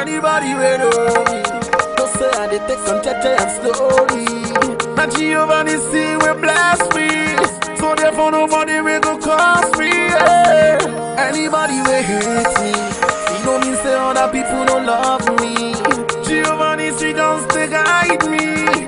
Anybody we know me, don't say I dey take some cheche and slowly. Now Giovanni see we bless me, so therefore nobody will go cost me. Yeah. Anybody we hate me, you know me say other people don't love me. Giovanni see don't stay guide me.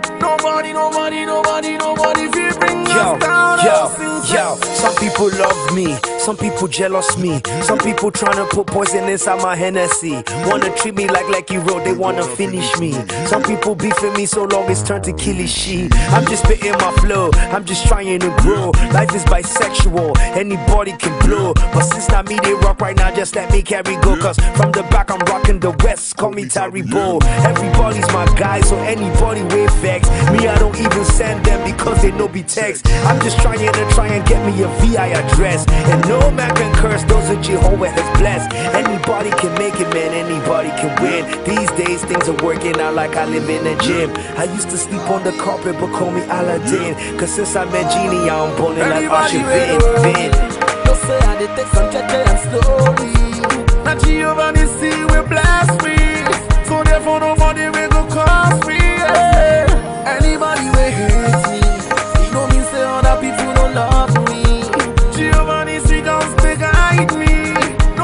Nobody feel bring us down. Yo, some people love me, some people jealous me, some people tryna put poison inside my Hennessy. Wanna treat me like Lucky Road, they wanna finish me. Some people beefing me so long it's turned to killy shit. I'm just spitting my flow, I'm just trying to grow. Life is bisexual, anybody can blow. But since not me they rock right now, just let me carry go. Cause from the back I'm rocking the west, call me Tyree Bull. Everybody's my guy, so anybody with vex. Me I don't even send them because they know be text. I'm just trying to get me a VI address. And no man can curse those that Jehovah has blessed. Anybody can make it, man, anybody can win. These days things are working out like I live in a gym. I used to sleep on the carpet but call me Aladdin. Cause since I met Genie I'm balling like Usher Vin. Don't say I dey take some cheche and slowly. Now Giovanni see we bless me, so therefore nobody will go cost me. Yeah. Anybody we hate me, you know me say other people don't love me. Giovanni see don't stay guide me.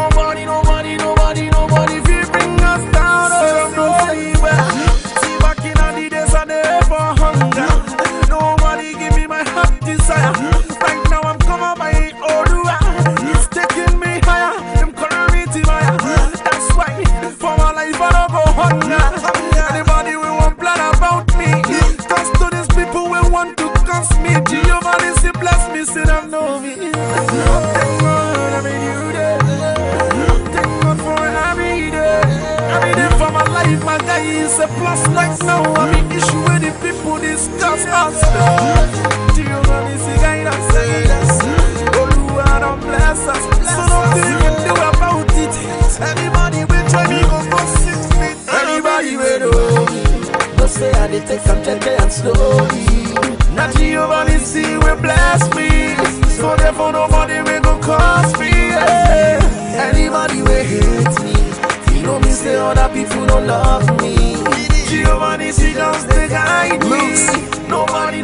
Nobody feel bring us down. See back in the days I never hunger. Nobody give me my heart desire. Right now I'm coming by Odua. He's taking me higher. Them calling me Timaya. That's why for my life I don't go hunger. Anybody will want plan about me. Cause to these people will want to curse me. Giovanni say bless me, say them know me. Thank God every new day. Thank God for every day. Every day for my life, my guy is a plus. Right now I'm in issue with the people discuss us. Giovanni say guide us. Oluwa don't bless us. So nothing you can do about it. Anybody will try me go 6 feet. Anybody will know me. Don't say I dey take some cheche and slowly. Now Giovanni see we bless me, so therefore nobody will go cost me. Yeah. Anybody will hate me, you know me say other people don't love me. Giovanni see just they guide me. Nobody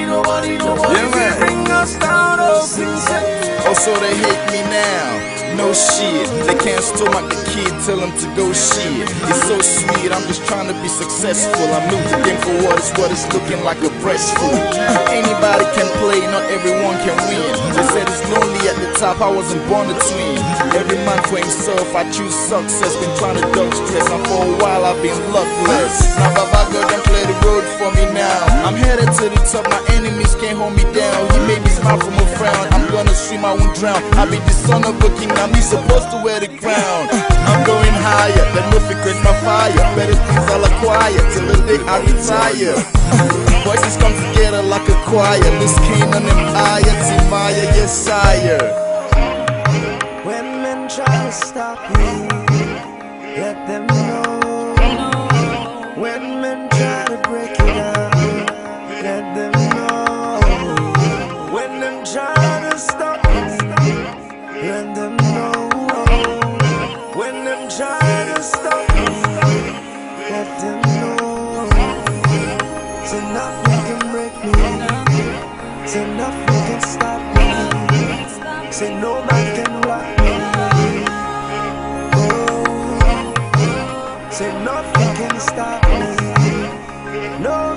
yeah, bring us down. Oh, so they hate me now. No shit, they can't stomach the kid, tell him to go shit. It's so sweet, I'm just trying to be successful. I'm new to game for what it's looking like a breastfeed. Anybody can play, not everyone can win. They said it's lonely at the top, I wasn't born a twin. Every man for himself, I choose success. Been trying to dodge stress, and for a while I've been luckless. Now Baba God done play the road for me now. I'm headed to the top, my enemies can't hold me down. He made me smile from a frown, I'm gonna swim, I won't drown. I'll be the son of a king, I'm supposed to wear the crown. I'm going higher, the nothing quench my fire. Better things I'll acquire till the day I retire. Voices come together like a choir. This Canaan and I, Timaya, yes sire. When men try to stop me, let them know. When men try to break it down, let them know. When them try to stop me, let them know. When them try to stop me, let them know. Say nothing can break me. Say nothing can stop me. Say no man can rock me. Oh, say nothing can stop me. No.